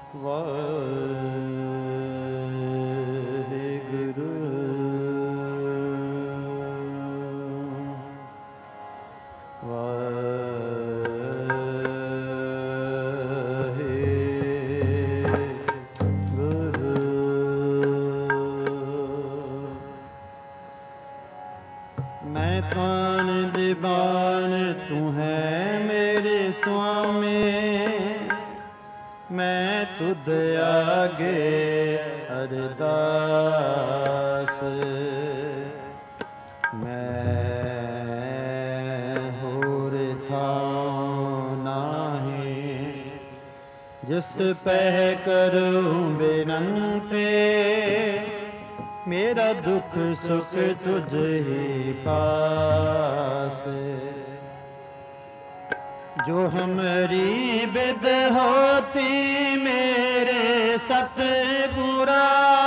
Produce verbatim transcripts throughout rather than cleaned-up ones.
ਵਾਹਿਗੁਰੂ मैं तान दीवान तू है मेरे स्वामी, मैं तुद आगे अरदास। मैं होर थां नाहीं जिस पह करूं बिनंते, मेरा दुख सुख तुझ ही पास। जो हमारी बिद होती मेरे सतगुरा,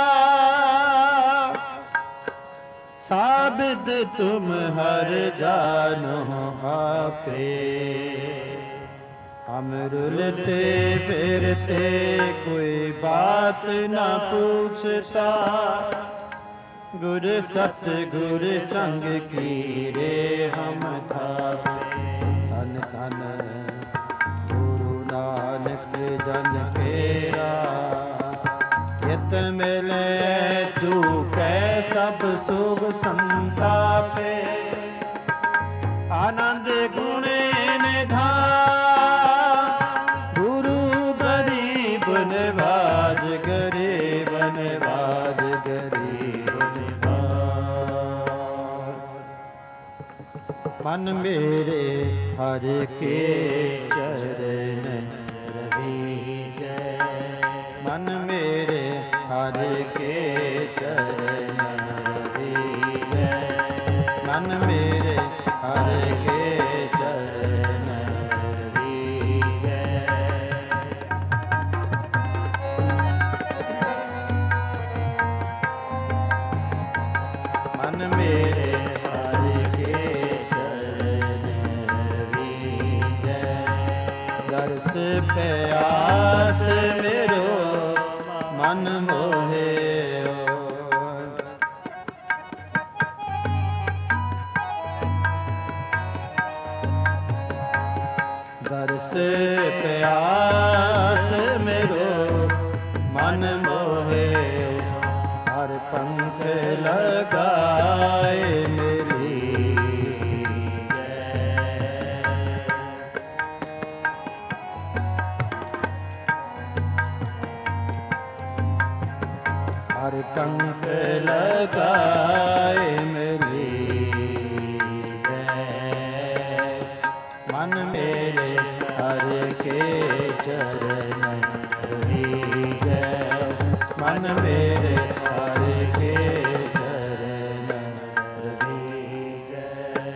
साबिद तुम हर जानो आपे। हम रुलते फिरते कोई बात ना पूछता, गुर सतगुर संग की रे हम थावे। धन धन गुरु नानक जन केरा, हित मिले तू कै सब सुख संतापे। आनंद गुणे निधान गुरु गरीब निवाज, गरीब निवाज गरीब निवाज। मन मेरे हर के चरण रवीजै, मन मेरे हर के चरण रवीजै, मन मेरे हर के चरण रवीजै। मन मेरे हर के चरण रवीजै। दर्श प्यास मेरो मन मोहे, दर्श प्यास मेरो मन मोहे। हर पंख लगाए मेरी हर पंख लगाए मेरी मन मेरे हर के चरण रवीजै, मन मेरे हर के चरण रवीजै।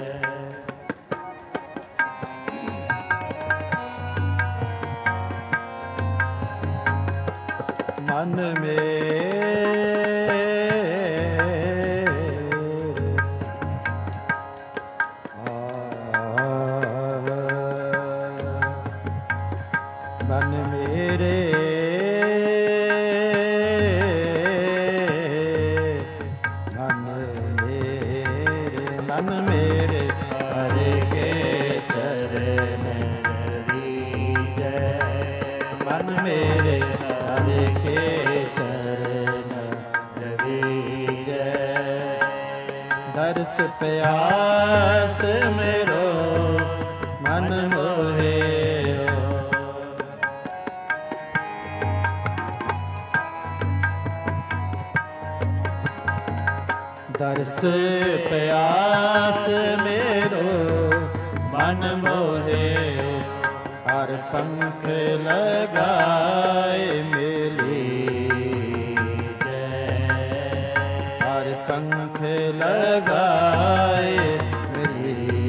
मन मेरे मन मेरे मन मेरे मन मेरे हरे के चरण रवीजै, मन मेरे हरे के चरण रवीजै। दर्श प्यास मेरो मन मोहे, दर्श प्यास मेरो मन मोहे। हर पंख लगाए मेली जय, हर पंख लगाए मेली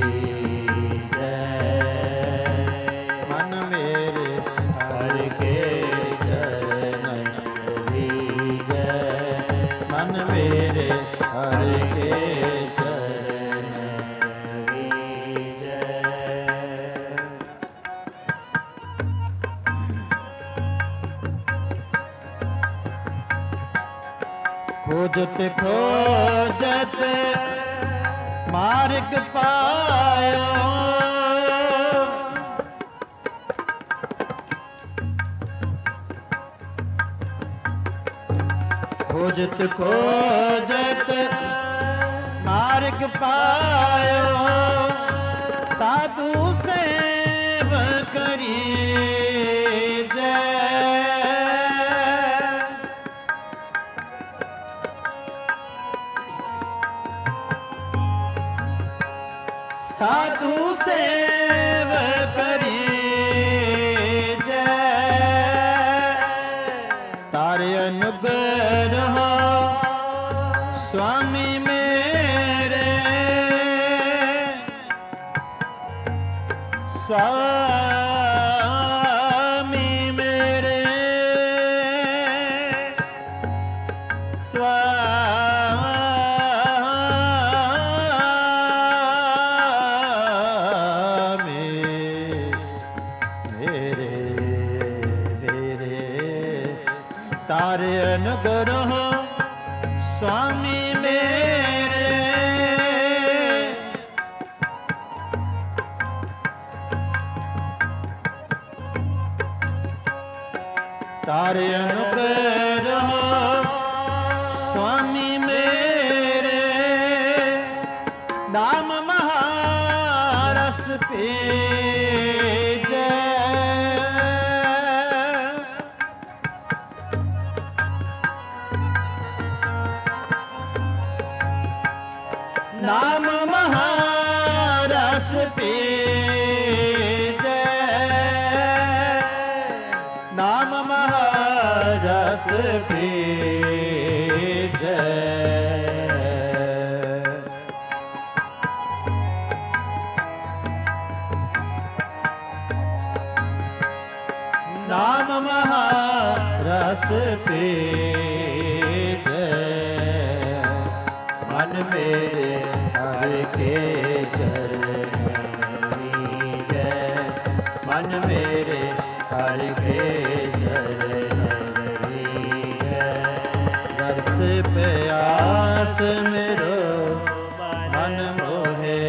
जय। मन मेरे हर के चरण रवीजै, मन मेरे हर के चरण रवीजै। खोजत खोजत मार्ग पायो, खोजत खोजत मार्ग पायो, साधु सेव करी साधु सेव करी जय, तारे अनुग्रह स्वामी मेरे, स्वामी मेरे, स्वामी तारे अनुग्रह स्वामी मेरे, तारे अनुग्रह स्वामी मेरे, नाम महारस पे नाम महारस पे जय, नाम महारस पे जय, नाम महारस पे जय, मन मेरे हरि के चरण जय, मन मेरे हरि के चरण जय, दर्श प्यास मेरो मन मोहे,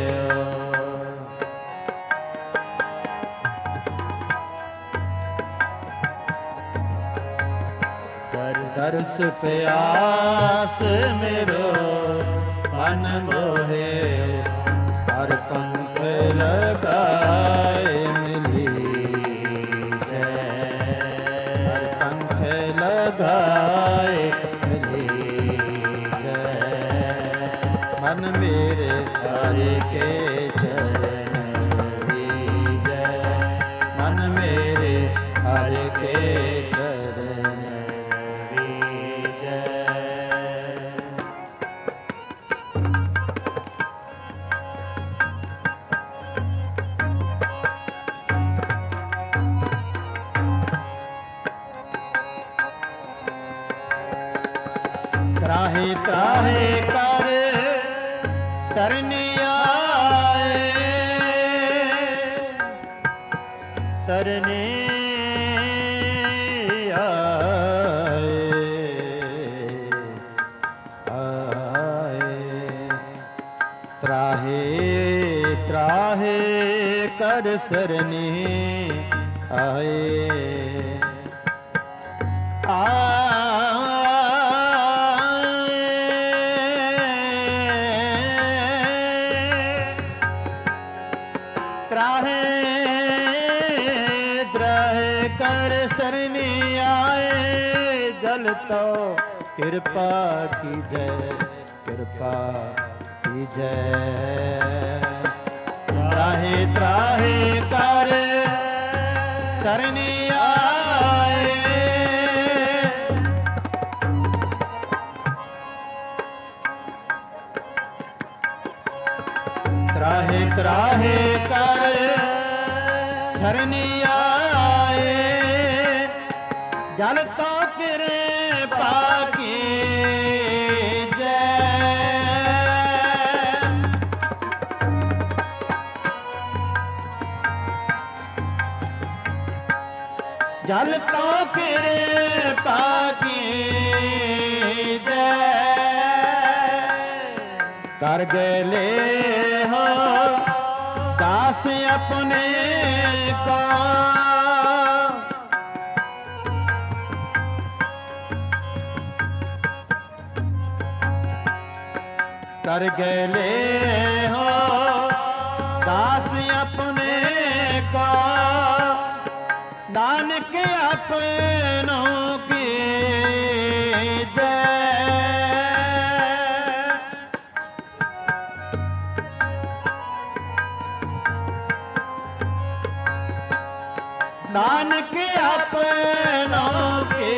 दर्श प्यास मेरो मन मोहे, हर पंख लगाए मिली जय, हर पंख लगाए मिली जय, मन मेरे हरि के चरण जय, मन मेरे हरि के चरण त्राहे त्राहे कर सरनी आए, सरनी आए, आए, त्राहे त्राहे कर सरनी आए, त्राहे त्राहे कर सरनी आए, जल तो कृपा की जय, कृपा की जय, त्राहे त्राहे कर सरनी आए, त्राहे त्राहे कर सरनी आए, जल तो कृपा की जय, जल तो कृपा कीजै कर गले हो दास अपने को कर गले हो दास अपने को नानक अपनों की जय नानक अपनों की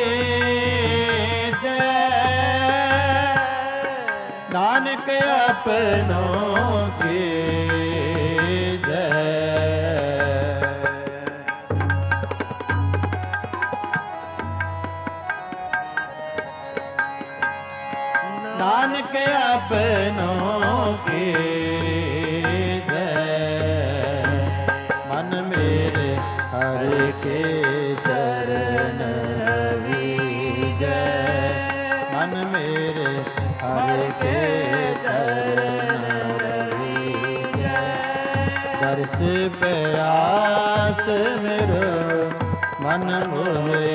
जय नानक अपनों की जय नानक अपनों की जय मन मेरे हरि के चरण जय मन मेरे हरि के चरण जय दर्श प्यास मेरो मन मोहे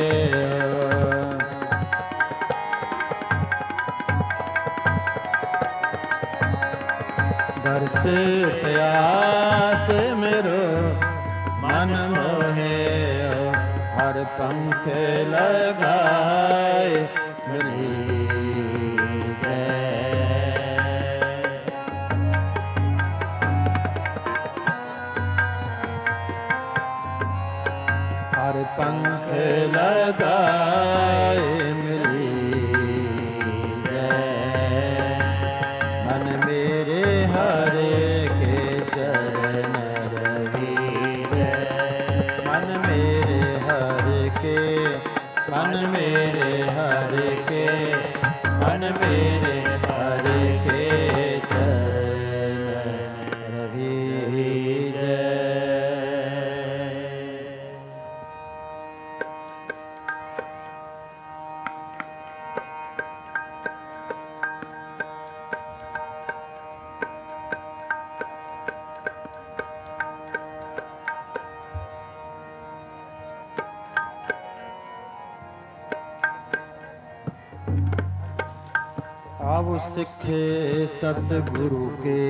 दर्श प्यास मेरो मन मोहे हर पंख लगाए मिली हर पंख लगाए मिली मन मेरे हरे के चरण रवि मन मेरे हरे के मन मेरे हरे के मन मेरे हरे के चरण रवि आओ सिखे सतगुरु के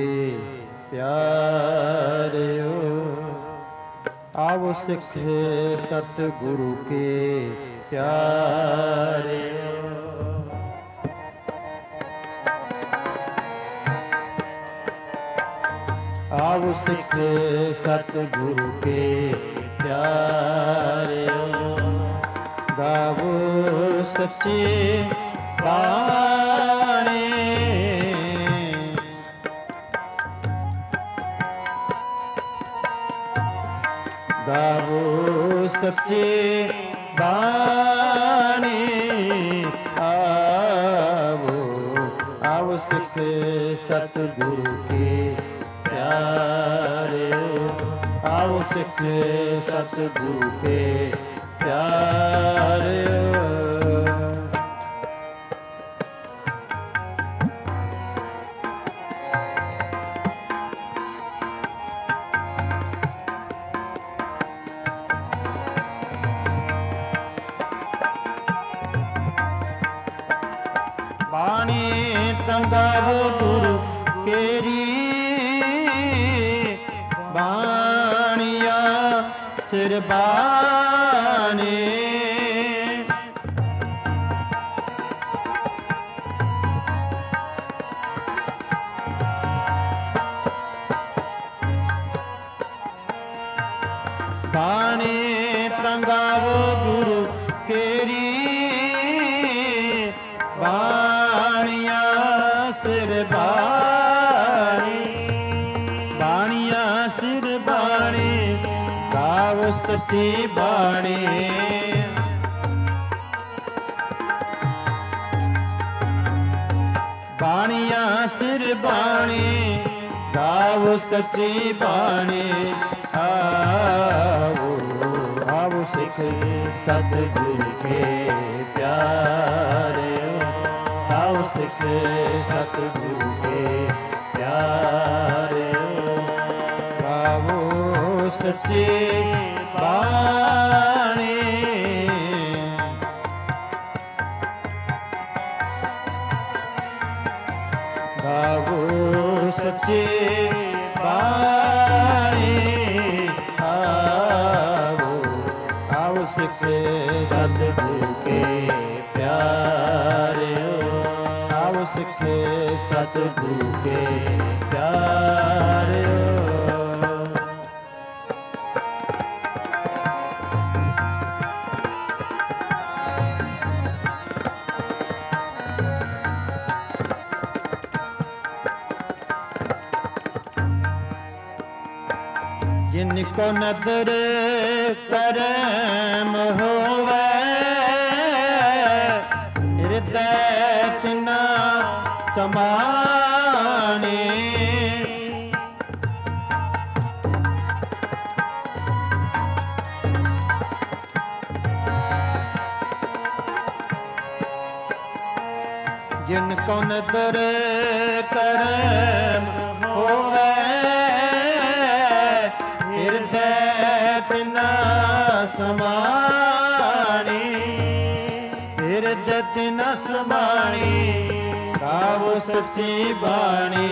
प्यारे हो आओ सिखे सतगुरु के प्यारे हो आओ सिखे सतगुरु के प्यारे हो गावो सच्ची बाणी गावो सच्ची बाणी आवो आओ सिख सतगुरु के प्यारे आओ सिख सतगुरु के प्यारे बाणी तंगावो गुरु केरी बाणिया सिर बाणी बाणी तंगावो गुरु केरी बाणिया सिर बाणी बाणिया सिर बाणी गाव सच्ची बाणी बाणिया सिर बाणी गाव सच्ची बाणी आओ आओ सिख सतगुरु के प्यारे आओ सिख सतगुरु के प्यारे गावो सच्ची बाणी गावो सच्ची बाणी आओ आओ सिख सतगुरु के प्यारे आओ सिख सतगुरु के प्यारे जिनको नदर करम होवे हृदय तिना समाने जिनको नदर करम होवे हृदय तिना समाणी हृदय तिना समाणी गावो सच्ची बाणी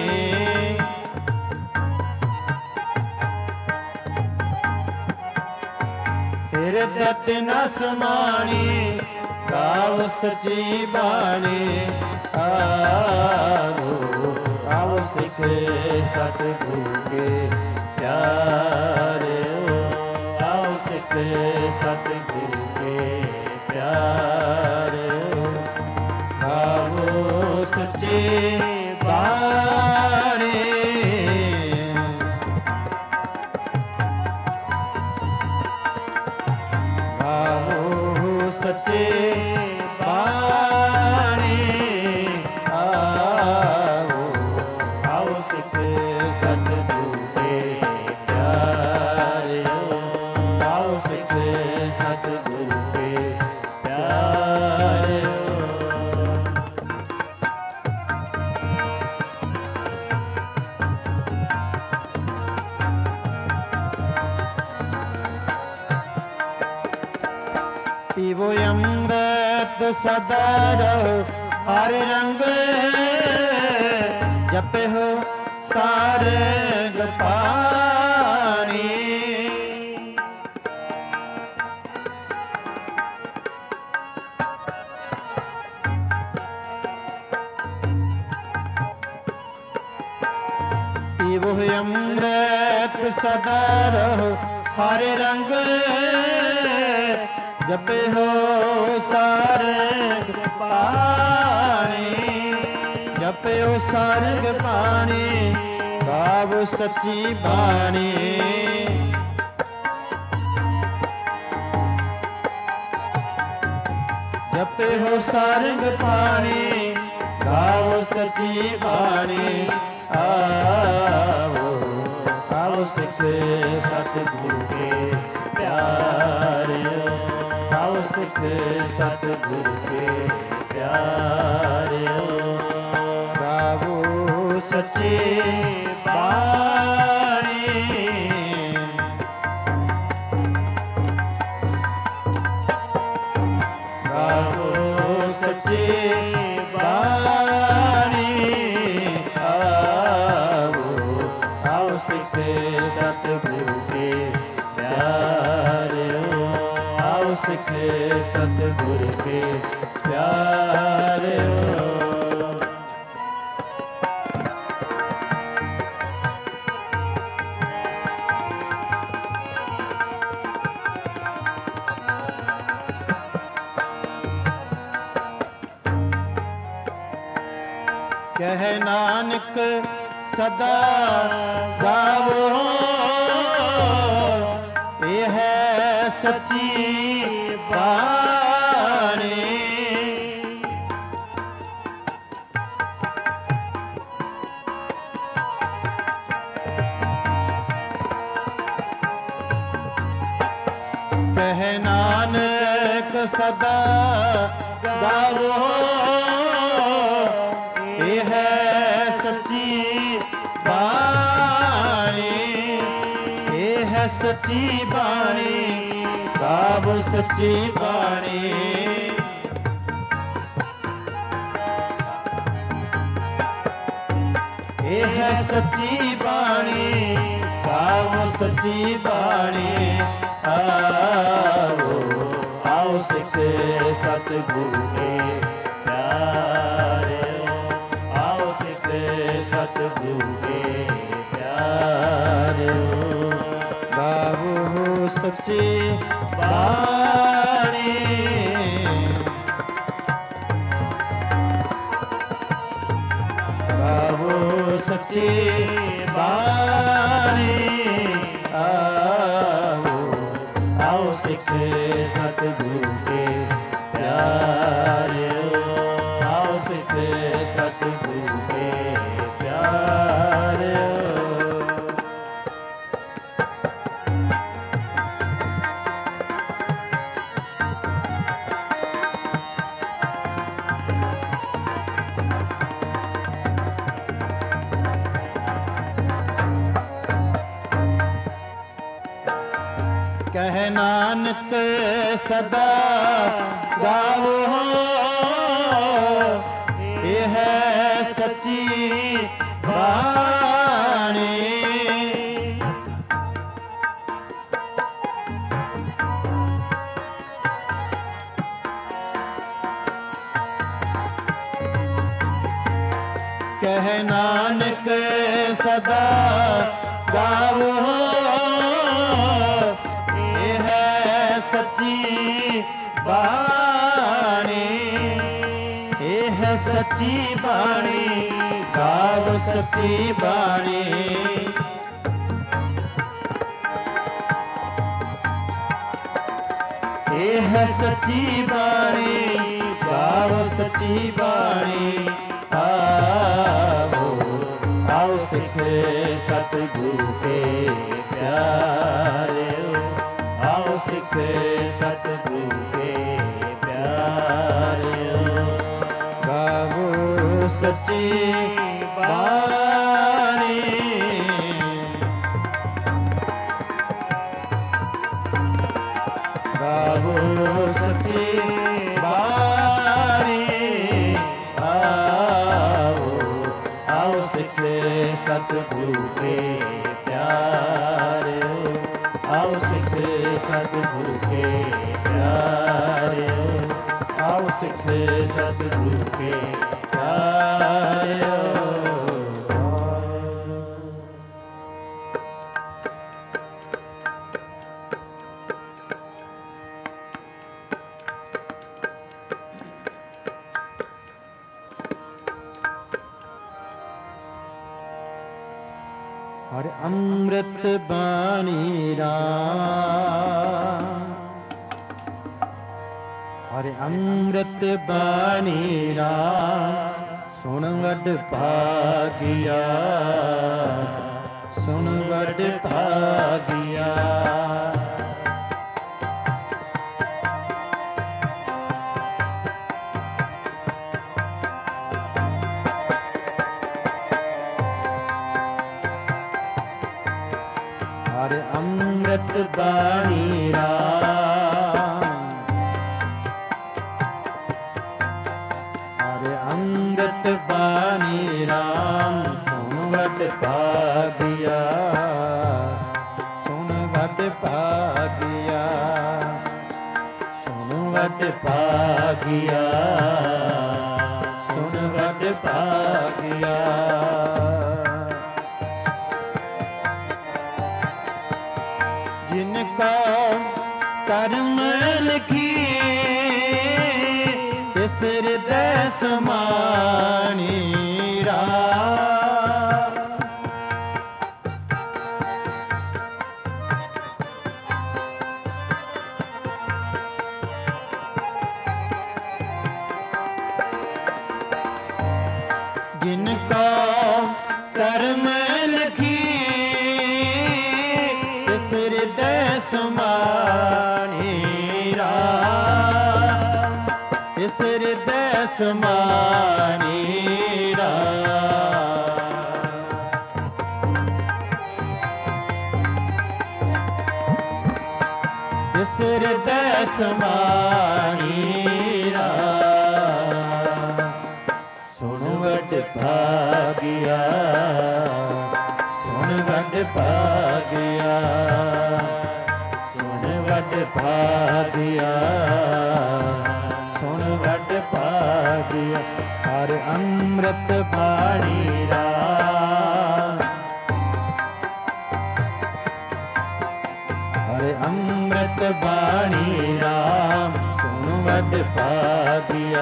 हृदय तिना समाणी गावो सच्ची बाणी आओ आओ सिख सतगुरु के प्यारे आओ सिख सतगुरु के प्यारे गावो सच्ची बाणी गावो सच्ची बाणी आओ आओ सिख सतगुरु के प्यारे आओ सिख सतगुरु के प्यारे पीवो अमृत सदा रहो हर रंग जपे हो सारंग पाणी पीवो अमृत सदा रहो हर रंग जपे हो सारंग पाणी जपे हो सारंग पाणी गावो सच्ची बाणी जपे हो सारंग पाणी गावो सच्ची बाणी आओ आओ सिख सतगुरु के प्यारे आओ सिख सतगुरु के प्यारे गावो सच्ची बाणी गावो सच्ची बाणी आओ आओ सिख सतगुरु के प्यारे आओ सिख सतगुरु के प्यारे कह नानक सदा गावो ये है सच्ची बाणी कह नानक ਸਦਾ ਗਾਵੋ, ਇਹ ਹੈ ਸੱਚੀ ਬਾਣੀ, ਇਹ ਹੈ ਸੱਚੀ ਬਾਣੀ, ਗਾਵੋ ਸੱਚੀ ਬਾਣੀ। ਇਹ ਹੈ ਸੱਚੀ ਬਾਣੀ, ਗਾਵੋ ਸੱਚੀ ਬਾਣੀ। ਆਓ ਆਓ ਸਿੱਖ ਸਤਿਗੁਰੂ ਕੇ ਪਿਆਰਿਓ, ਆਓ ਸਿੱਖ ਸਤਿਗੁਰੂ ਕੇ ਪਿਆਰਿਓ, ਗਾਵੋ ਸੱਚੀ ਬਾਣੀ। ਗਾਵੋ ਸੱਚੀ ਬਾਣੀ। ਆਓ ਆਓ ਸਿੱਖ ਸਤਿਗੁਰੂ ਕੇ ਪਿਆਰਿਓ, ਆਓ ਸਿੱਖ ਸਤਿਗੁਰੂ ਕੇ ਪਿਆਰਿਓ। ਕਹਿ ਨਾਨਕ ਸਦਾ ਗਾਵੋ, ਇਹ ਹੈ ਸੱਚੀ ਬਾਣੀ। ਕਹਿ ਨਾਨਕ ਸਦਾ ਗਾਵੋ, ਸੱਚੀ ਬਾਣੀ, ਇਹ ਹੈ ਸੱਚੀ ਬਾਣੀ, ਗਾਵੋ ਸੱਚੀ ਬਾਣੀ। ਇਹ ਹੈ ਸੱਚੀ ਬਾਣੀ, ਗਾਵੋ ਸੱਚੀ ਬਾਣੀ। ਆਓ ਆਓ ਸਿੱਖ ਸਤਿਗੁਰੂ ਕੇ ਪਿਆਰਿਓ, ਆਓ ਸਿੱਖ ਸਤਿਗੁਰੂ ਕੇ ਪਿਆਰਿਓ, ਗਾਵੋ ਸੱਚੀ ਬਾਣੀ। ਗਾਵੋ ਸੱਚੀ ਬਾਣੀ। ਆਓ ਆਓ ਸਿੱਖ ਸਤਿਗੁਰੂ ਕੇ ਪਿਆਰਿਓ, ਆਓ ਸਿੱਖ ਸਤਿਗੁਰੂ ਕੇ ਪਿਆਰਿਓ, ਆਓ ਸਿੱਖ ਸਤਿਗੁਰੂ ਕੇ ਪਿਆਰਿਓ। ਹਰ ਅੰਮ੍ਰਿਤ ਬਾਣੀ ਰਾਮ, ਹਰ ਅੰਮ੍ਰਿਤ ਬਾਣੀ ਰਾਮ, ਸੁਣ ਵਡ ਭਾਗਿਆ, ਸੁਣ ਵਡ ਭਾਗਿਆ। ਹਰ ਅੰਮ੍ਰਿਤ ਬਾਣੀ ਰਾਮ, ਹਰ ਅੰਮ੍ਰਿਤ ਬਾਣੀ ਰਾਮ, ਸੁਣ ਵਡ ਭਾਗਿਆ, ਸੁਣ ਵਡ ਭਾਗਿਆ, ਸੁਣ ਵਡ ਭਾਗਿਆ, ਸੁਣ ਵਡ ਭਾਗਿਆ। ਜਿਨ ਕਾ ਕਰਮ ਲਿਖੀ, ਤਿਸ ਹਿਰਦੈ ਸਮਾਣੀ ਰਾਮ। ਜਿਨ ਕਾ ਕਰਮ ਲਿਖੀ, ਤਿਸ ਹਿਰਦੈ ਸਮਾਣੀ ਰਾਮ। ਜਿਸ ਹਿਰਦੈ ਸਮਾਣੀ ਰਾਮ। ਜਿਸ ਹਿਰਦੈ ਸਮਾਣੀ ਰਾਮ। ਸੁਣ ਵਡ ਭਾਗਿਆ, ਸੁਣ ਵਡ ਭਾਗਿਆ, ਸੁਣ ਵਡ ਭਾਗਿਆ, ਸੁਣ ਵਡ ਭਾਗਿਆ। ਹਰ ਅੰਮ੍ਰਿਤ ਬਾਣੀ ਰਾਮ। ਹਰ ਅੰਮ੍ਰਿਤ ਬਾਣੀ ਰਾਮ। ਸੁਣ ਵਡ ਭਾਗਿਆ,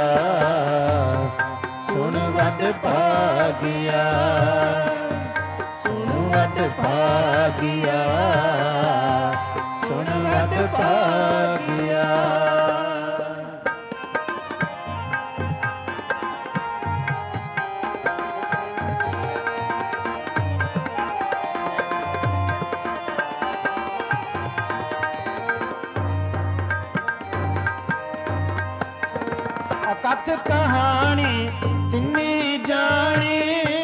ਸੁਣ ਵਡ ਭਾਗਿਆ, ਸੁਣ ਵਡ ਭਾਗਿਆ, ਸੁਣ ਵਡ ਭਾਗਿਆ। ਅਕਥ ਕਹਾਣੀ ਤਿੰਨੀ ਜਾਣੀ,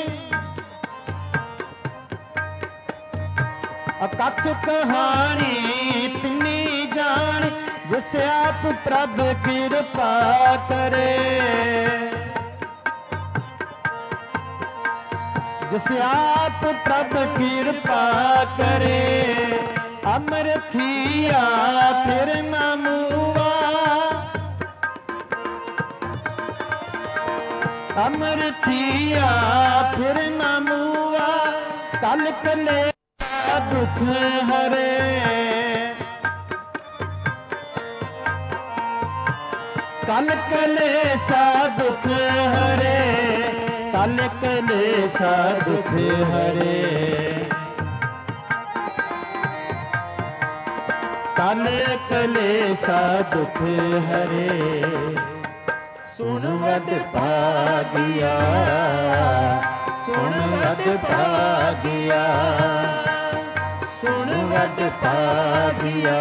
ਅਕਥ ਕਹਾਣੀ ਤਿੰਨੀ ਜਾਣੀ। ਜਿਸ ਆਪ ਪ੍ਰਭ ਕਿਰਪਾ ਕਰੇ, ਜਿਸ ਆਪ ਪ੍ਰਭ ਕਿਰਪਾ ਕਰੇ। ਅਮਰਥੀਆ ਫਿਰ ਨ ਮੂਆ, ਅਮਰਥੀਆ ਫਿਰ ਨ ਮੂਆ। ਕਲ ਕਲੇਸ਼ਾ ਦੁਖ ਹਰੇ, ਕਲ ਕਲੇਸ਼ਾ ਦੁਖ ਹਰੇ, ਕਲ ਕਲੇਸ਼ਾ ਦੁਖ ਹਰੇ। ਕਲ ਕਲੇਸ਼ਾ ਦੁਖ ਹਰੇ। ਸੁਣ ਵਡ ਭਾਗਿਆ, ਸੁਣ ਵਡ ਭਾਗਿਆ, ਸੁਣ ਵਡ ਭਾਗਿਆ,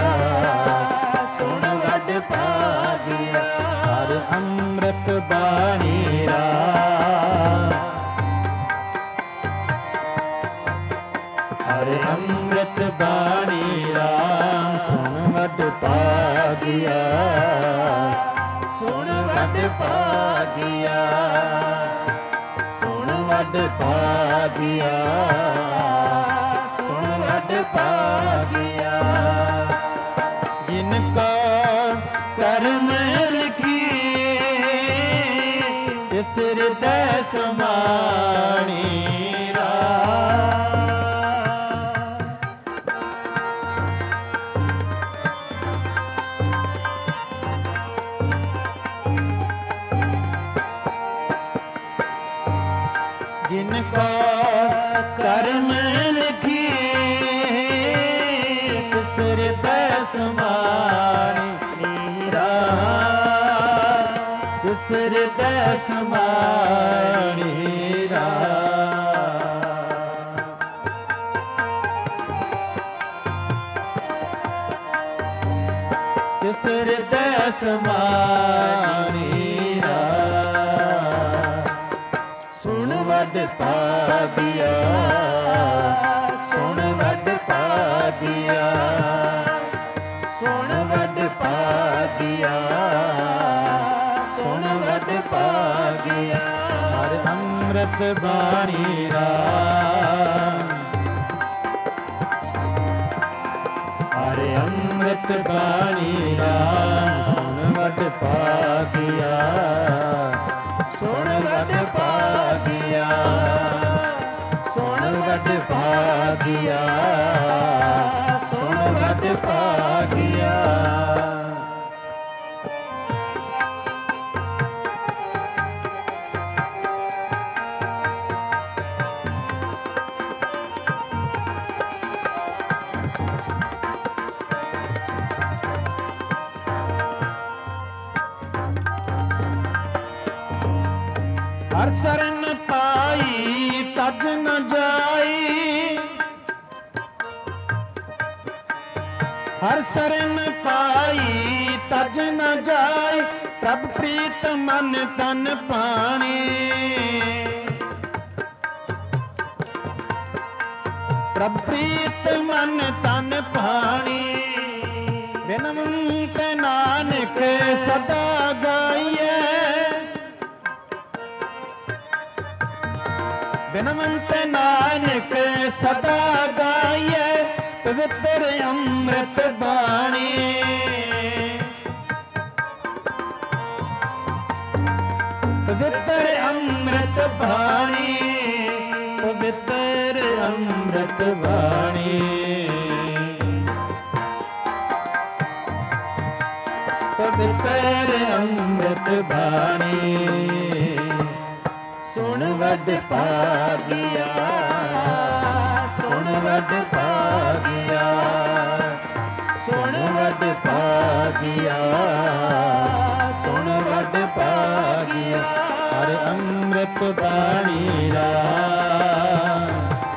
ਸੁਣ ਵਡ ਭਾਗਿਆ। ਹਰ ਅੰਮ੍ਰਿਤ ਬਾਣੀ ਰਾਮ। ਹਰ ਅੰਮ੍ਰਿਤ ਬਾਣੀ ਰਾਮ। ਸੁਣ ਵਡ ਭਾਗਿਆ, ਸੁਣ ਵਡ ਭਾਗਿਆ, ਸੁਣ ਵਡ ਭਾਗਿਆ, ਸੁਣ ਵਡ ਭਾਗਿਆ। ਜਿਨ ਕੋ ਕਰਮ ਲਿਖੀਏ, ਤਿਸ ਹਿਰਦੈ ਸਮਾਣੀ ਰਾਮ। ਜਿਨ ਕੋ ਕਰਮ ਲਿਖੀਏ, ਤਿਸ ਹਿਰਦੈ ਸਮਾਣੀ ਰਾਮ। ਤਿਸ ਹਿਰਦੈ ਸਮਾਣੀ ਰਾਮ। ਤਿਸ ਹਿਰਦੈ ਸਮਾਣੀ ਰਾਮ। ਸੁਣ ਵਡ ਭਾਗਿਆ, ਸੁਣ ਵਡ ਭਾਗਿਆ, ਸੁਣ ਵਡ ਭਾਗਿਆ, ਸੁਣ ਵਡ ਭਾਗਿਆ। ਹਰ ਅੰਮ੍ਰਿਤ ਬਾਣੀ ਰਾਮ। ਹਰ ਅੰਮ੍ਰਿਤ ਬਾਣੀ ਰਾਮ। ਸੁਣ ਵਡ ਭਾਗਿਆ, ਸੁਣ ਵਡ ਭਾਗਿਆ, ਸੁਣ ਵਡ ਭਾਗਿਆ, ਸੁਣ ਵਡ ਭਾਗਿਆ। ਹਰ ਸਰਨ ਪਾਈ ਤਜ ਨ ਜਾਈ, ਹਰ ਸਰਨ ਪਾਈ ਤਜ ਨ ਜਾਈ। ਪ੍ਰਭ ਪ੍ਰੀਤ ਮਨ ਤਨ ਪਾਣੀ, ਪ੍ਰਭ ਪ੍ਰੀਤ ਮਨ ਤਨ ਪਾਣੀ, ਬਿਨਵੰਤ ਨਾਨਕ ਸਦਾ ਗਾਈਐ, ਬਿਨਵੰਤ ਨਾਨਕ ਸਦਾ ਗਾਈਐ, ਪਵਿੱਤਰ ਅੰਮ੍ਰਿਤ ਬਾਣੀ, ਪਵਿੱਤਰ ਅੰਮ੍ਰਿਤ ਬਾਣੀ, ਪਵਿੱਤਰ ਅੰਮ੍ਰਿਤ ਬਾਣੀ, ਪਵਿੱਤਰ ਅੰਮ੍ਰਿਤ ਬਾਣੀ। ਸੁਣ ਵੱਡ ਭਾਗਿਆ, ਸੁਣ ਵੱਡ ਭਾਗਿਆ, ਸੁਣ ਵੱਡ ਭਾਗਿਆ, ਸੁਣ ਵੱਡ ਭਾਗਿਆ, ਹਰਿ ਅੰਮ੍ਰਿਤ ਬਾਣੀ ਰਾਮ,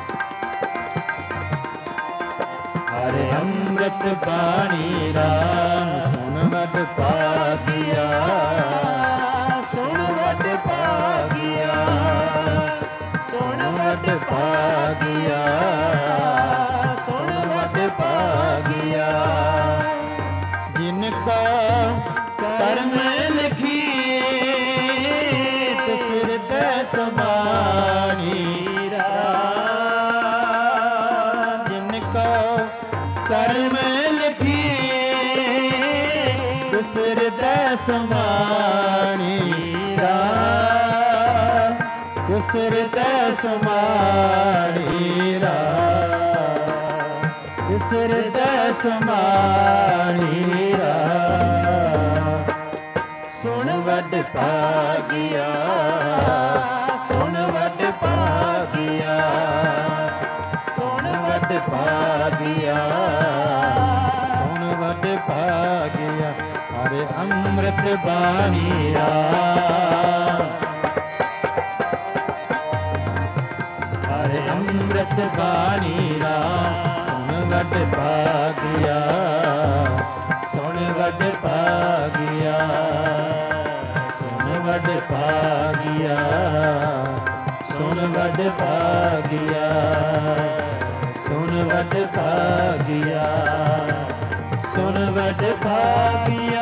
ਹਰਿ ਅੰਮ੍ਰਿਤ ਬਾਣੀ ਰਾਮ। ਸੁਣ ਵੱਡ ਭਾਗਿਆ, ਸੁਣ ਵੱਡ ਭਾਗਿਆ, ਸੁਣ ਵੱਡ ਭਾਗਿਆ, ਸੁਣ ਵੱਡ ਭਾਗਿਆ, ਜਿਨ ਕਾ ਕਰਮ ਲਿਖੀਏ ਤਿਸ ਹਿਰਦੈ ਸਮਾਣੀ ਰਾਮ, ਜਿਨ ਕਾ ਕਰਮ ਤਿਸ ਹਿਰਦੈ ਸਮਾਣੀ ਰਾਮ, ਤਿਸ ਹਿਰਦੈ ਸਮਾਣੀ ਰਾਮ, ਤਿਸ ਹਿਰਦੈ ਸਮਾਣੀ ਰਾਮ। ਸੁਣ ਵੱਡ ਭਾਗਿਆ, ਸੁਣ ਵੱਡ ਭਾਗਿਆ, ਸੁਣ ਵੱਡ ਭਾਗਿਆ, ਸੁਣ ਵੱਡ ਭਾਗਿਆ, ਹਰਿ ਅੰਮ੍ਰਿਤ ਬਾਣੀ ਰਾਮ, ਹਰਿ ਅੰਮ੍ਰਿਤ ਬਾਣੀ ਰਾਮ। ਸੁਣ ਵੱਡ ਭਾਗਿਆ, ਸੁਣ ਵੱਡ ਭਾਗਿਆ, ਸੁਣ ਵੱਡ ਭਾਗਿਆ, ਸੁਣ ਵੱਡ ਭਾਗਿਆ, ਸੁਣ ਵੱਡ ਭਾਗਿਆ, ਸੁਣ ਵੱਡ ਭਾਗਿਆ।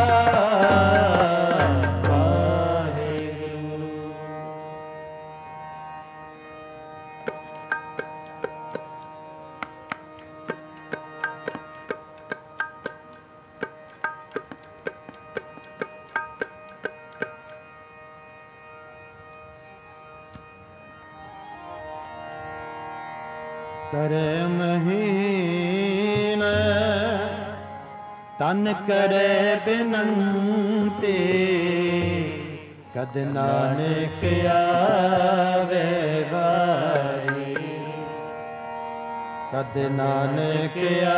ਕਰਮਹੀਨ ਤਨ ਕਰੇ ਬਿਨੰਤੀ, ਕਦ ਨਾਨਕ ਆਵੇ ਵਾਰੀ, ਕਦ ਨਾਨਕ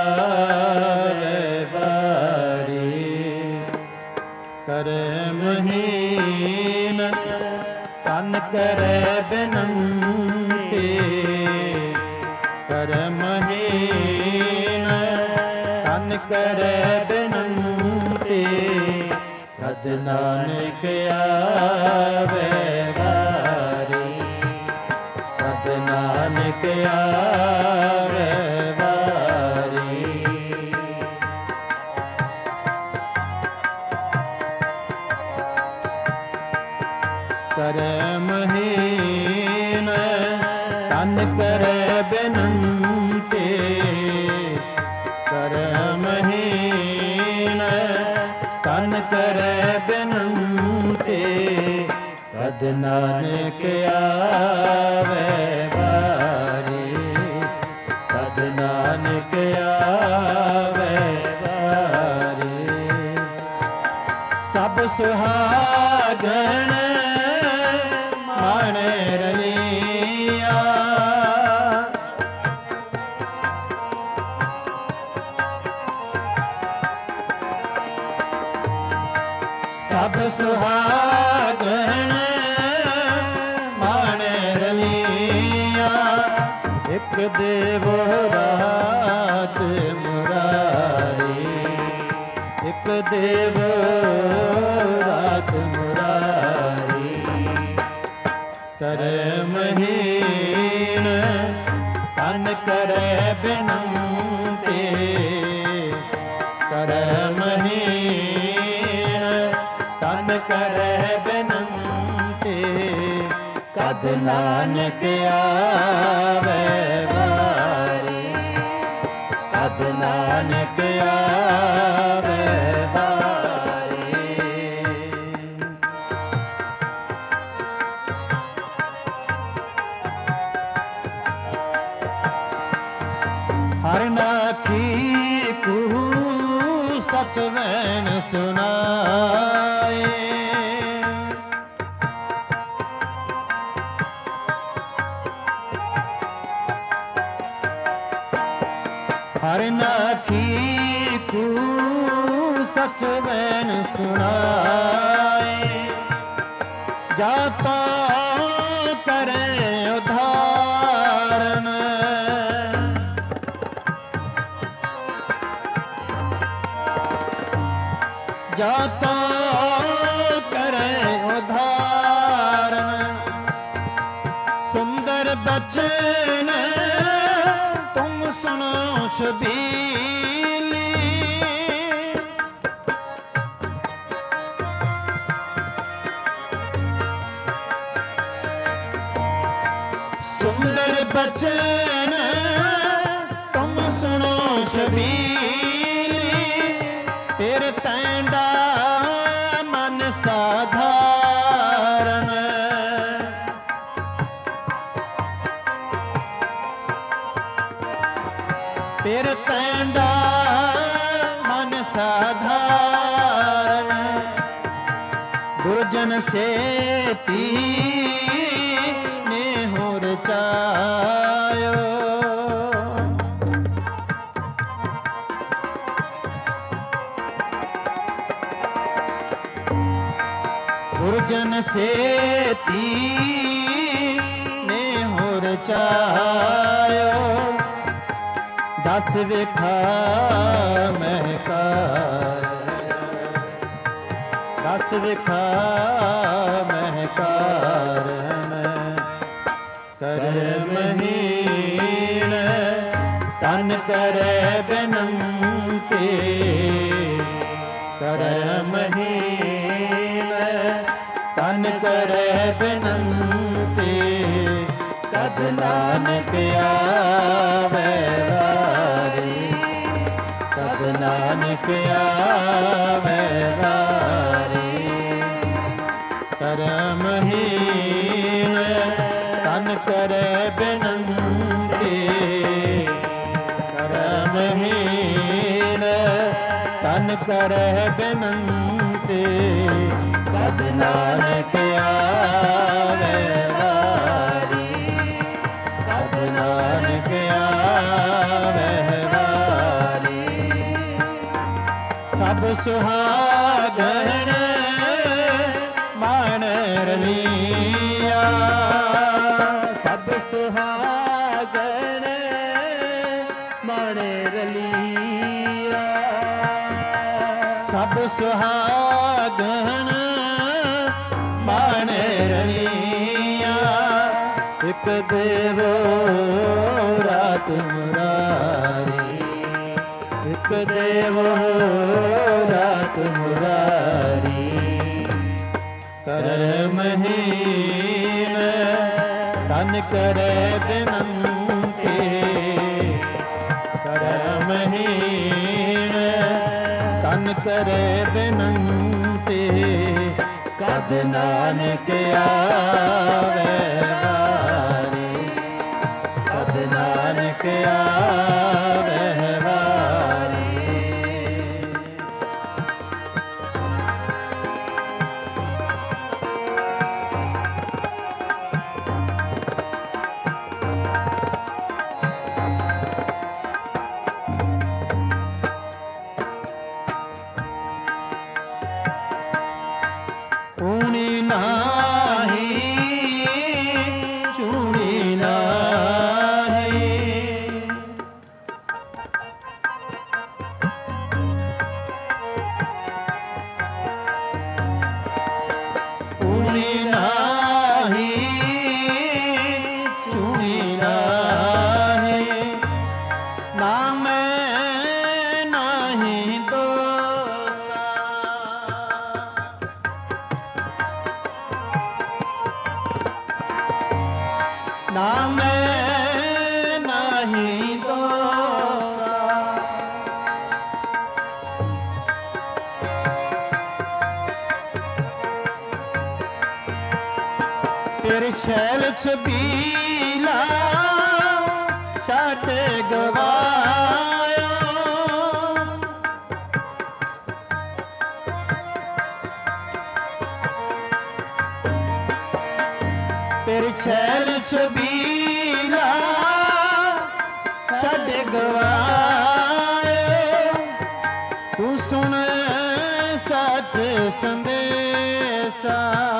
ਆਵੇ ਵਾਰੀ। ਕਰਮਹੀਨ ਤਨ ਕਰੇ ਬਿਨੰਤੀ, ਕਰਮਹੀਨ ਤਨ ਕਰੇ ਬਿਨੰਤੀ, ਕਦ ਨਾਨਕ ਆਵੇ ਵਾਰੀ, ਕਦ ਨਾਨਕ ਆਵੇ ਵਾਰੀ। ਕਰਮਹੀਨ ਤਨ ਕਰੇ ਬਿਨੰਤੀ, ਕਰਮਹੀਨ ਤਨ ਕਰੇ ਬਿਨੰਤੀ, ਕਦ ਨਾਨਕ ਆਵੇ ਵਾਰੀ, ਕਦ ਨਾਨਕ ਆਵੇ ਵਾਰੀ। ਸਭ ਸੁਹਾਗਣ ਮਨ ਰਲੀਆ, ਸਭ ਸੁਹਾਗਣ ਮਨ ਰਲੀਆ, ਇੱਕ ਦੇਵ ਰਾਤ ਮੁਰਾਰੀ, ਇੱਕ देव रात मुरारी करे महीन तन करे बिनती करे महीन तन करे बिनती कद नानक आवे बारी कद नानक आवे बारी। हर नाखी कुहू सच वैन सुनाए हर नाखी कू सच वैन सुनाए जाता करे उदाहरण जाता करे उदाहरण सुंदर बचन तुम सुनो छबीली सुंदर बचन तुम सुनो छबीली तेरे तैंडा मन साधारण तेरे तैंडा मन साधारण दुर्जन से ती ने हो रचायो दुर्जन से ती ने हो रचायो दस विखा महकार दस विखा महकार कर महीन तन करे बिनती कर महीन तन करे बिनती कद नानक आवे कद नानक आवे बारी कर महीन तन करे बिनती कर महीन तन करे बिनती कद नानक आवे बारी कद नानक आवे सब सुहागन मान रलिया सब सुहागन मान रलिया सब सुहागन मान रलिया एक देवो रात मुरारी एक देवो रात मुरारी कर महीन तन करे बिनती कर महीन तन करे बिनती कद नानक आवे बारी कद नानक आवे ऊनी नाही चूनी नाही नाम नाही दोसा। तेरे छैल छबीला छाट गवायो। तेरे छैल छबीला छाट गवायो। तू सुन सच संदेसा।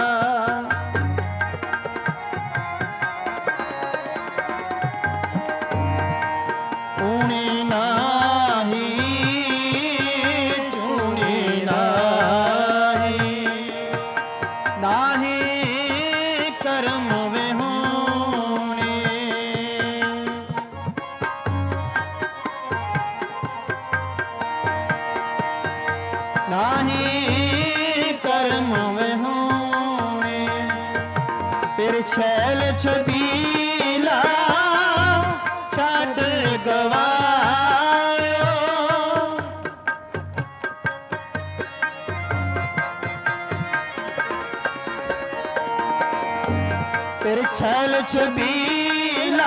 छैल छबीला छाट गवायो। तेरे छैल छबीला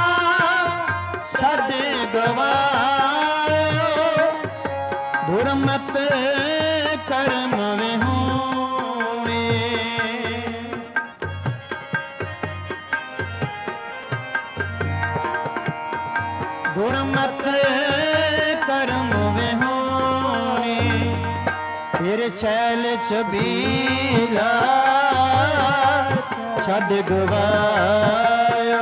छाट गवायो। धुरमत कर्म विहूणे। धुरमत कर्म विहूणे। फिर छैल छबीला छड गवायो।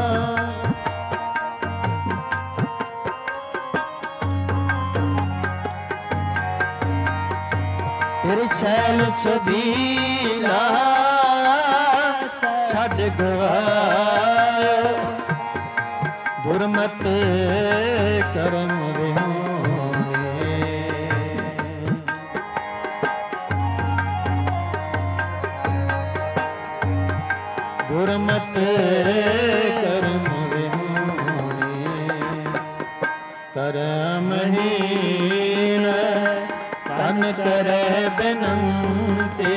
फिर छैल छबीला छड गवायो। धुरमत कर्म विहूणे। धुरमत कर्म विहूणे। कर्महीन तन करे बिनंती।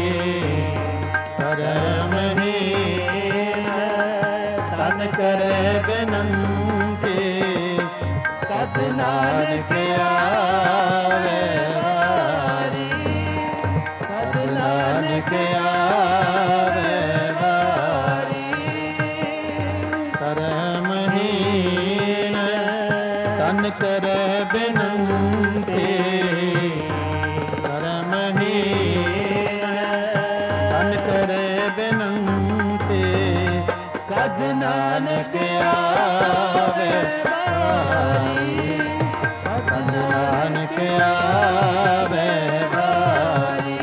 कर्महीन तन करे बिनंती। कद नानक आवे वारी। कद नानक आवे वारी। कर्महीन तन करे बिनंती। कर्महीन तन करे बिनंती। कद नानक आवे वारी। कद नानक आवे वारी।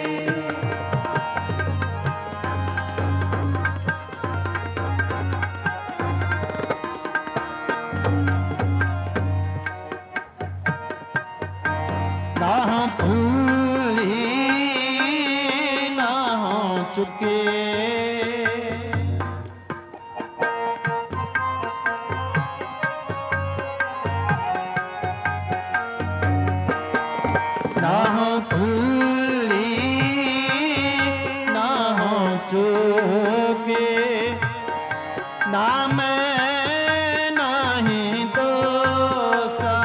ना भूली ना चुके। ना भूली ना चुके। नाम नाही दोसा।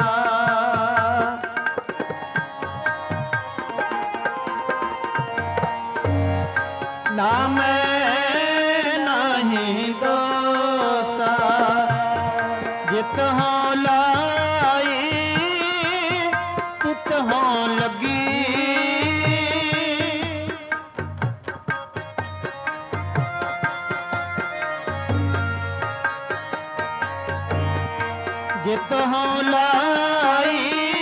नाम नाही दोसा। जित हो लाई तित हो लगी। जित हो लाई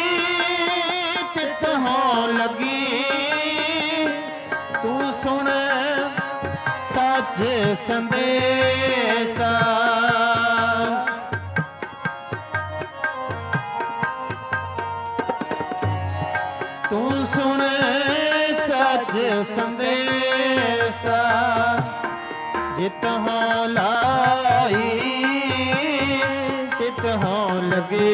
तित हो लगी। तू सुन सच संदेसा। तू सुन सच संदेसा। ਜਿਤਹੁ ਲਾਈ ਤਿਤਹੁ ਲਗੇ।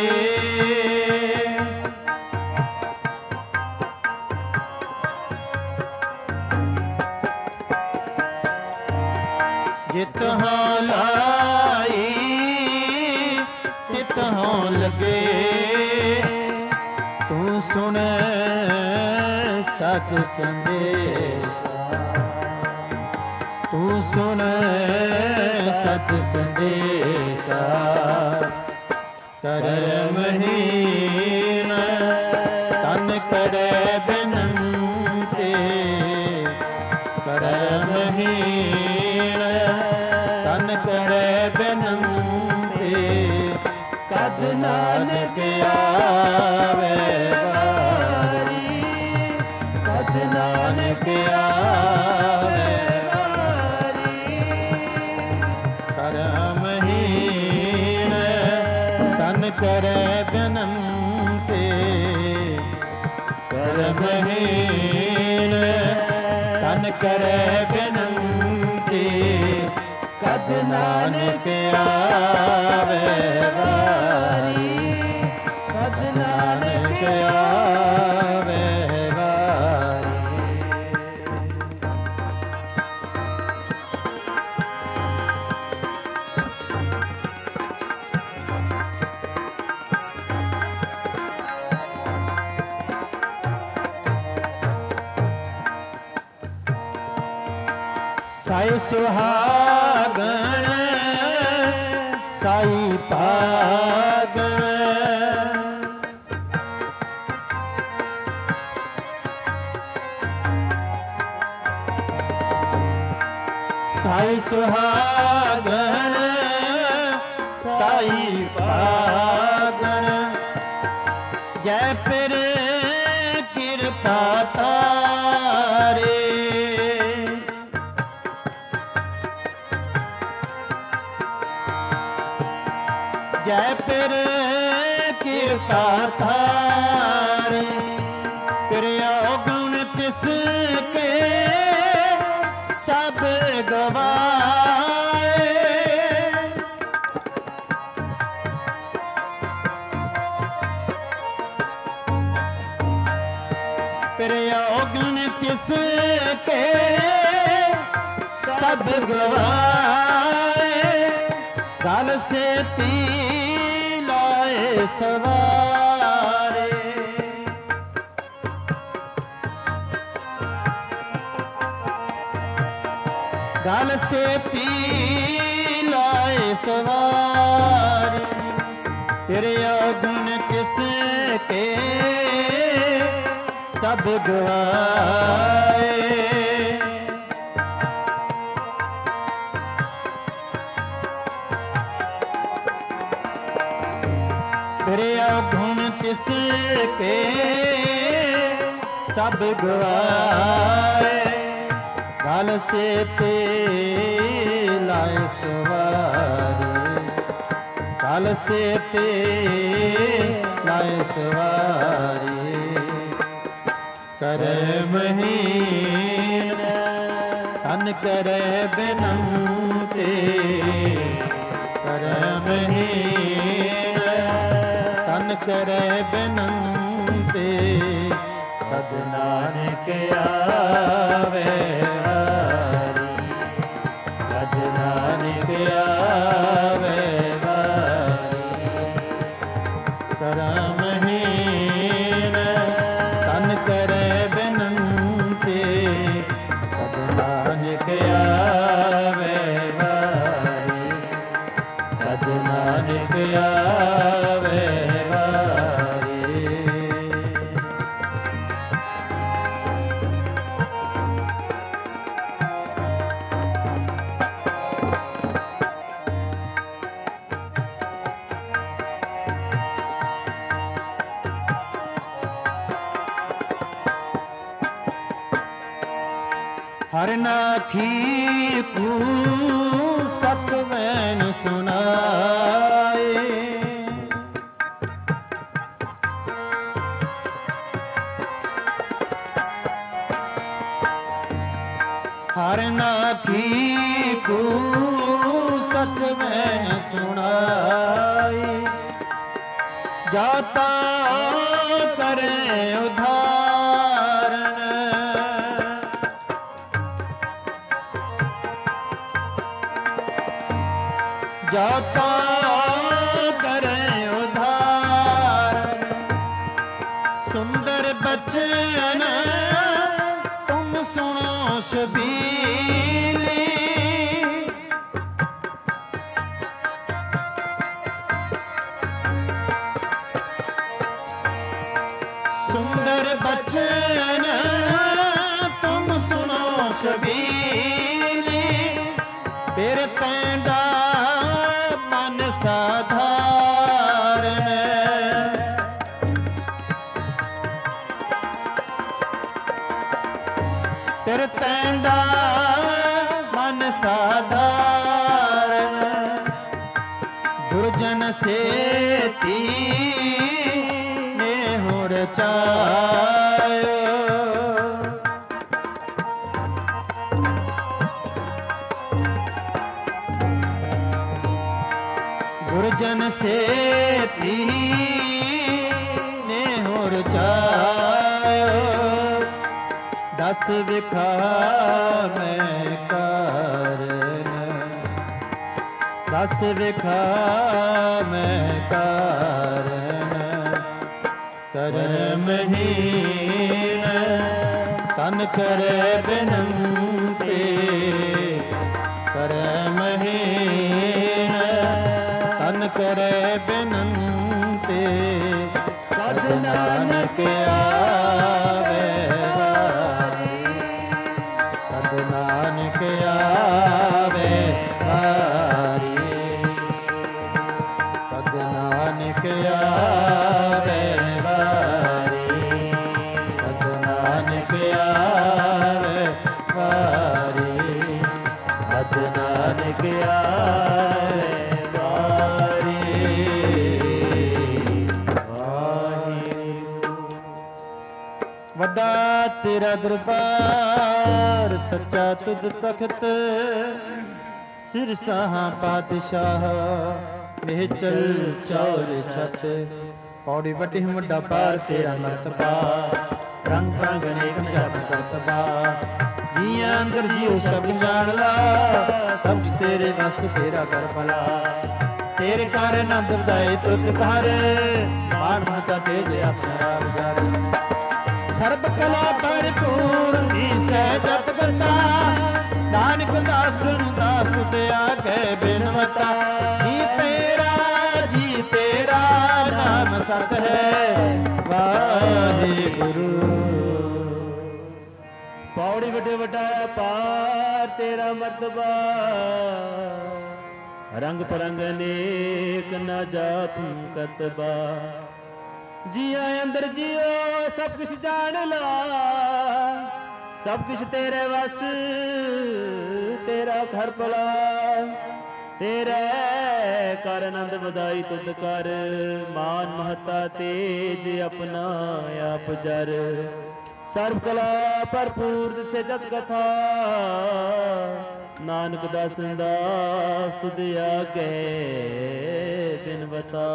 ਜਿਤਹੁ ਲਾਈ ਤਿਤਹੁ ਲਗੇ। ਤੂੰ ਸੁਣੈ ਸਚ ਸੰਦੇਸਾ, ਤੂੰ ਸੁਣੈ ਸਚ ਸੰਦੇਸਾ। ਕਰੈ ਮਹੀਨ ਤਨ ਕਰੈ ਬਿਨੰਤੇ, ਕਰੈ ਮਹੀਨ ਤਨ ਕਰੈ ਬਿਨੰਤੇ। ਕਦ ਨਾਨਕ ਆਵੇ ਵਾਰੀ, ਕਦ ਨਾਨਕ ਆਵੇ ਵਾਰੀ। ਕਰੈ ਮਹੀਨ ਤਨ ਕਰੈ ਬਿਨੰਤੇ, ਕਰੈ ਮਹੀਨ ਤਨ ਕਰੈ ਬਿਨੰਤੇ। ਕਦ ਨਾਨਕ ਆਵੇ ਵਾਰੀ, ਕਦ ਨਾਨਕ ਆਵੇ ਵਾਰੀ। ਸਾਈ ਸੁਹਾਗਣ ਸਾਈ ਭਾਗਣ। ਸਾਈ ਸੁਹਾਗਣ ਸਾਈ ਭਾਗਣ। ਜੈ ਫਿਰ ਕਿਰਪਾ ਤਾਰੇ, ਜੈ ਫਿਰ ਕਿਰਪਾ ਤਾਰੇ। ਪਿਰਿਆ ਗੁਣ ਤਿਸ ਕੇ ਸਭ ਗਵਾਏ। ਪਿਰਿਆ ਗੁਣ ਤਿਸ ਕੇ ਸਭ ਗਵਾਏ। ਗਲ ਸੇਤੀ ਲਾਏ ਸਵਾਰੇ, ਗਲ ਸੇਤੀ ਲਾਏ ਸਵਾਰੇ। ਪਿਰਿਆ ਗੁਣ ਕਿਸ ਕੇ ਸਭ ਗਵਾਏ। ਪਿਰਿਆ ਗੁਣ ਤਿਸ ਕੇ ਸਭ ਗਵਾਏ। ਗਲ ਸੇਤੇ ਲਾਏ ਸਵਾਰੇ, ਗਲ ਸੇਤੇ ਲਾਏ ਸਵਾਰੇ। ਕਰੈ ਮਹੀਨ ਤਨ ਕਰੈ ਬਿਨੰਤੇ, ਕਰੈ ਮਹੀਨ ਤਨ ਕਰੈ ਬਿਨੰਤੇ। ਕਦ ਨਾਨਕ ਆਵੇ ਵਾਰੀ, ਕਦ ਨਾਨਕ ਆਵੇ ਵਾਰੀ। ਕਰੈ ਮਹੀਨ ਤਨ ਕਰੈ ਬਿਨੰਤੇ। ਕਦ ਨਾਨਕ ਆਵੇ ਵਾਰੀ, ਕਦ ਨਾਨਕ ਆਵੇ ਵਾਰੀ। ਹਰਿ ਨਾਖੀ ਕੂ ਸਤ ਵੈਨ ਸੁਨਾਏ। ਹਰ ਨਾਥੀ ਕੂ ਸਚ ਮੈਂ ਸੁਣਾਈ, ਜਾਤਾ ਕਰੇ ਉਧਾਰਨ। ਜਾਤਾ ਕਰੇ ਉਧਾਰਨ, ਸੁੰਦਰ ਬਚਨ ਤੁਮ ਸੁਣੋ ਸ਼ਬੀਲੀ। ਸੁੰਦਰ ਬਚਨ ਤੁਮ ਸੁਣੋ ਸ਼ਬੀਲੀ, ਫਿਰ ਤੈਂਡਾ ਮਨ ਸਾਧਾਰਨ। ਫਿਰ ਤੈਂਡਾ ਮਨ ਸਾਧਾਰਨ, ਦੁਰਜਨ ਸੇਤੀ ਨੇ ਹੋਰ ਚਾਇਓ। ਗੁਰਜਨ ਸੇਤੀ ਨੇ ਹੋਰ ਚਾਇਓ, ਦਸ ਵਿਖਾ ਮੈਂ ਕਾਰਨ। ਦਸ ਵਿਖਾ ਮੈਂ ਕਾਰਨ, ਕਰਮਹੀਨ ਤਨ ਕਰੇ ਬਿਨੰਤੀ। ਕਰਮਹੀਨ ਤਨ ਕਰੇ ਬਿਨੰਤੀ, ਸਦ ਨਾਨਕ ਆਵੇ ਵਾਰੀ। ਸਦ ਨਾਨਕ ਆਵੇ ਵਾਰੀ। ਸਦ ਨਾਨਕ ਆਵੇ ਵਾਰੀ। ਸਦ ਨਾਨਕ ਆਵੇ ਵਾਰੀ। ਸਦ ਨਾਨਕ ਆਵੇ ਵੱਡਾ ਤੇਰਾ ਦਰਬਾਰ, ਸੱਚਾ ਤੁਧ ਤਖਤ। ਸਿਰ ਸਾਹਾਂ ਪਾਤਸ਼ਾਹ, ਨਿਹਚਲ ਚੌਰ ਛਤ। ਪੌੜੀ ਵੱਡੀ ਵੱਡਾ ਪਾਰ ਤੇਰਾ ਮਰਤਬਾ, ਰੰਗ ਰੰਗ ਅਨੇਕ ਜਪ ਕਰਤਬਾ। ਜੀਆਂ ਅੰਦਰ ਜੀਉ ਸਭ ਜਾਣ ਲਾ, ਸਭ ਤੇਰੇ ਵਸ ਤੇਰਾ ਕਰ ਭਲਾ। ਤੇਰੇ ਕਰ ਆਨੰਦ ਵਧਾਏ ਤੁਧ ਘਰ, ਮਾਨ ਮਹਤਾ ਤੇਜ ਆਪਣਾ ਰਾਮ ਜਰ। ਸਰਬ ਕਲਾ ਭਰਪੂਰ ਦੀਸੈ ਜਤ ਬੰਦਾ, ਨਾਨਕ ਦਾਸਨ ਦਾਸ ਤੁਧ ਆਗੇ ਬਿਨਵਤਾ। ਜੀ ਤੇਰਾ ਜੀ ਤੇਰਾ ਨਾਮ ਸਤ ਹੈ, ਵਾਹਿਗੁਰੂ। ਪੌੜੀ ਵੱਡੇ ਵੱਡਾ ਪਾਰ ਤੇਰਾ ਮਰਤਬਾ, ਰੰਗ ਪਰੰਗ ਅਨੇਕ ਨਾ ਜਾਪ ਕਰਤਬਾ। ਜੀਆ ਅੰਦਰ ਜੀਓ ਸਭ ਕੁਛ ਜਾਣ ਲਾ, ਸਭ ਕੁਛ ਤੇਰੇ ਵਸ ਤੇਰਾ ਘਰ ਭਲਾ। ਤੇਰੇ ਕਰ ਆਨੰਦ ਵਧਾਈ ਤੁਧ ਕਰ, ਮਾਨ ਮਹਤਾ ਤੇਜ ਆਪਣਾ ਆਪ ਜਰ। ਸਰਬ ਕਲਾ ਭਰਪੂਰ ਦਿਸੇ ਜਤ ਕਥਾ, ਨਾਨਕ ਦਾਸਨ ਦਾਸ ਤੁਧ ਆਗੇ ਬਿਨਵਤਾ।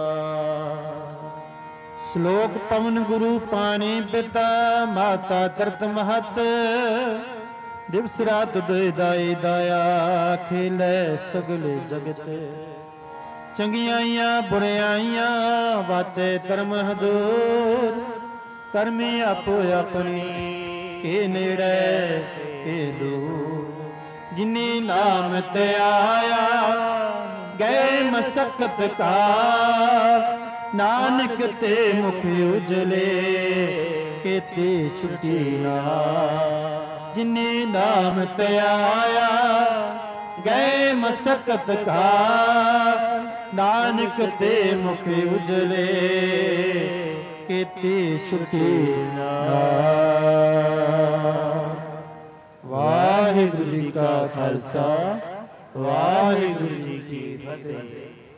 ਸ਼ਲੋਕ ਪਵਨ ਗੁਰੂ ਪਾਣੀ ਪਿਤਾ, ਮਾਤਾ ਤਰਤ ਮਹਤ। ਦਿਵਸ ਰਾਤ ਦੁਇ ਦਾਈ ਦਾਇਆ, ਖੇਲੇ ਸਗਲੇ ਜਗਤ। ਚੰਗਿਆਈਆਂ ਬੁਰਿਆਈਆਂ ਵਾਚੇ ਧਰਮ ਹਦੂਰ। ਕਰਮੀ ਆਪੋ ਆਪਣੀ ਕੇ ਨੇੜੇ ਕੇ ਦੂਰ। ਜਿਨੀ ਨਾਮ ਤੇ ਆਇਆ ਗਏ ਮਸਕਤ ਕਾ, ਨਾਨਕ ਤੇ ਮੁਖ ਉਜਲੇ ਕੀਤੀ ਛੁਟੀ ਨਾ। ਜਿਨੀ ਨਾਮ ਤੇ ਆਇਆ ਗਏ ਮਸਕਤ ਕਾ, ਨਾਨਕ ਤੇ ਮੁਖ ਉਜਲੇ ਕੀਤੀ ਛੁਟੀ ਨਾ। ਵਾਹਿਗੁਰੂ ਜੀ ਕਾ ਖਾਲਸਾ, ਵਾਹਿਗੁਰੂ ਜੀ ਕੀ ਫਤਿਹ।